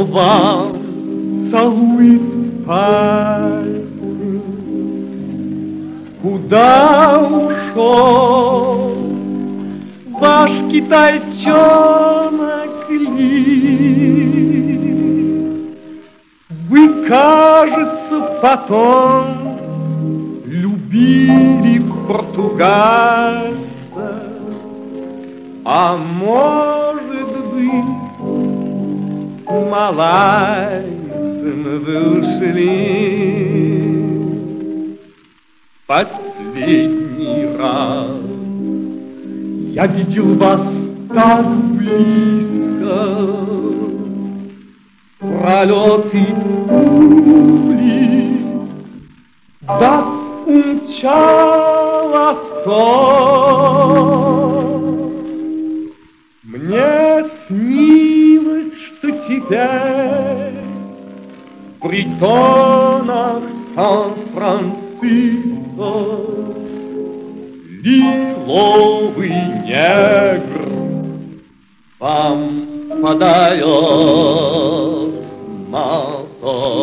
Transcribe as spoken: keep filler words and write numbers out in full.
вам целует пальцы. Куда ушел ваш китайчонок Ли? Вы, кажется, потом любили португальца, а может быть, с малайцем вы ушли. Последний раз я видел вас так близко, пролеты пули вас умчало в то. Мне снилось, что теперь в притонах Сан-Франциско лиловый негр вам подает мотор.